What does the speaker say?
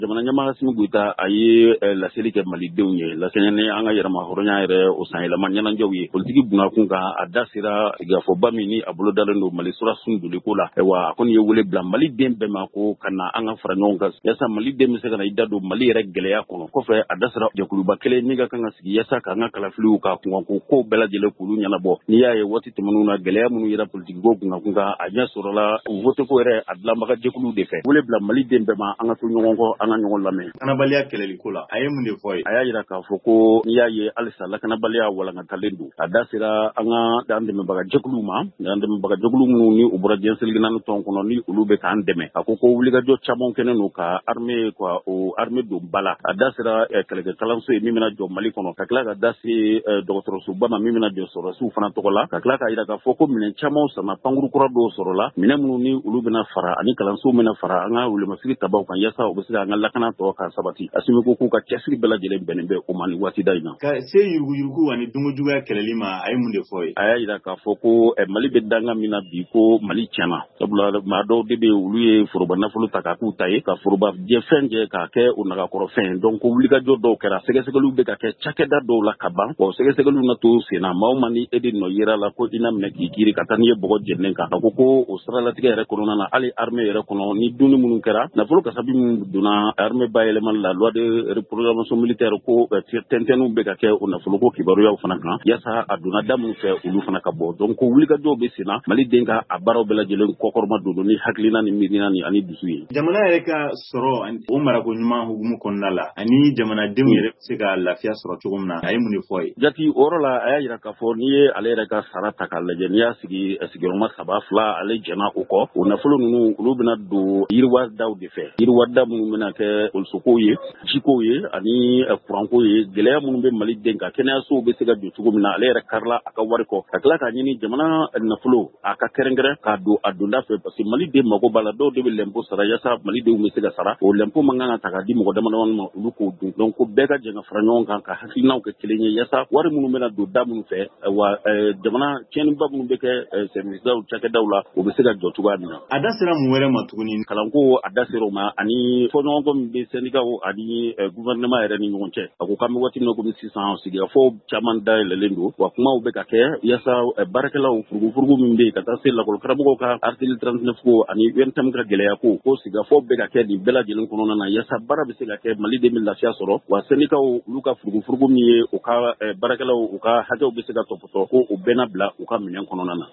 Jamana ɲɛmaa Assimi Goïta a ye laseli kɛ malidenw ye laseli ni an ka yɛrɛma hɔrɔnya yɛrɛ o san yɛlɛma ɲɛnajɛw ye politique bunakun kan a da sera sigikafɔba min ni a bolo dalen don Mali surasun doliko la wa a kɔni ye wele bila maliden bɛɛ ma ko ka na an ka fara ɲɔgɔn kan yasa maliden bɛ se ka na i da don Mali yɛrɛ gɛlɛya kɔnɔ kɔfɛ a da sera jɛkuluba kelen min ka kan ka sigi yasa k'an ka kalafiliw ka kunkanko kow bɛɛ lajɛlen k'olu ɲɛnabɔ n'i y'a ye waati tɛmɛnw na gɛlɛya minnu yera politique ko kunkun kan a ɲɛ sɔrɔla vote ko yɛrɛ a dilanbaga jɛkuluw de fɛ wele bila maliden bɛɛ ma an ka to ɲɔgɔn kɔ an ka ɲɔgɔn lamɛn lakanabaliya kɛlɛliko la a ye mun de fɔ ye a y'a jira k'a fɔ ko n'i y'a ye halisa lakanabaliya walankatalen don a da sera an ka an dɛmɛbaga jɛkuluw ma an dɛmɛbaga jɛkulu minnu ni u bɔra diɲɛseli naani tɔn kɔnɔ ni olu bɛ k'an dɛmɛ a ko wulikajɔ caman kɛnen don ka armée o armée don ba la a da sera kɛlɛkɛ kalanso ye min bɛna jɔ Mali kɔnɔ ka tila ka da se dɔgɔtɔrɔsoba ma min bɛna jɔ sɔrɔsiw fana tɔgɔ la ka tila k'a jira k'a fɔ ko minɛn caman sama pankuru kura dɔw sɔrɔla minɛn minnu ni olu bɛna fara ani kalansow bɛna fara an ka welemasigi tabaw kan yasa u bɛ se ka an ka lakana tɔ ka sabati Assimi ko k'u ka cɛsiri bɛɛ lajɛlen bɛnnen bɛ o ma ni waati da in na ka se yuruguyurugu ani dunkojuguya kɛlɛli ma a ye mun de fɔ ye a y'a jira k'a fɔ ko Mali bɛ danga min na bi ko Mali tiɲɛna sabula maa dɔw de bɛ olu ye foroba nafolo ta k'a k'u ta ye ka foroba fɛn jɛ k'a kɛ o nagakɔrɔfɛn donc wulikajɔ dɔw kɛra sɛgɛsɛgɛliw bɛ ka kɛ cakɛda dɔw la ka ban wa sɛgɛsɛgɛliw na to senna maa o maa ni e de nɔ yera la ko i na minɛ k'i kiiri ka taa n'i ye bɔgɔ jɛnnen kan a ko o siralatigɛ yɛrɛ kɔnɔna na hali armée yɛrɛ kɔnɔ ni dunni minnu kɛra nafolo kasabi minnu donna armée bayɛlɛmali la loi de reprogrammation militaire ko tɛntɛnninw bɛ ka kɛ o nafoloko kibaruyaw fana kan yasa a donna da minnu fɛ olu fana ka bɔ donc wulikajɔw bɛ senna Maliden ka a baaraw bɛɛ lajɛlen kɔkɔrɔma don ni hakilina ni miirina ni ani dusu ye jamana yɛrɛ ka sɔrɔ o marako ɲuman hukumu kɔnɔna la ani jamanadenw yɛrɛ bɛ se ka lafiya sɔrɔ cogo min na a ye mun de fɔ ye jati o yɔrɔ la a y'a jira k'a fɔ n'i ye ale yɛrɛ ka sara ta k'a lajɛ n'i y'a sigi sigiyɔrɔma 3 ale jɛna o kɔ o nafolo ninnu olu bɛna don yiriwadaw de fɛ yiriwada minnu bɛna kɛ polisokow ye jikow ye ani kuranko ye gɛlɛya minnu bɛ Maliden kan kɛnɛyasow bɛ se ka jɔ cogo min na ale yɛrɛ karila a ka wari kɔ ka tila k'a ɲini jamana nafolo a ka kɛrɛnkɛrɛn k'a don a donda fɛ parce que Maliden mago b'a la dɔw de bɛ lɛnpo sara yasa Malidenw bɛ se ka sara o lɛnpo man kan ka ta k'a di mɔgɔ damadama ma olu k'o dun donc ko bɛɛ ka jɛ ka fara ɲɔgɔn kan ka hakilinaw kɛ kelen ye yasa wari minnu bɛna don da minnu fɛ wa jamana tiɲɛniba minnu bɛ kɛ servicedaw cakɛdaw la o bɛ se ka jɔ cogoya min na a da sera mun wɛrɛ ma tuguni kalanko a da sera o ma ani fɔɲɔgɔnkɔ min bɛ syndicat ani gouvernement yɛrɛ ni ɲɔgɔn cɛ a ko k'an bɛ waati min na komi sisan sigikafɔ caman dayɛlɛlen don wa kumaw bɛ ka kɛ yasa baarakɛlaw furugufurugu min bɛ yen ka taa se lakɔlikaramɔgɔw ka article 39 ko ani UNTAM ka gɛlɛya ko sigikafɔ bɛ ka kɛ nin bɛɛ lajɛlen kɔnɔna na yasa baara bɛ se ka kɛ Maliden bɛ lafiya sɔrɔ wa syndicat olu ka furugufurugu min ye u ka baarakɛlaw u ka hakɛw bɛ se ka tɔpɔtɔ ko o bɛɛ na bila u ka minɛn kɔnɔna na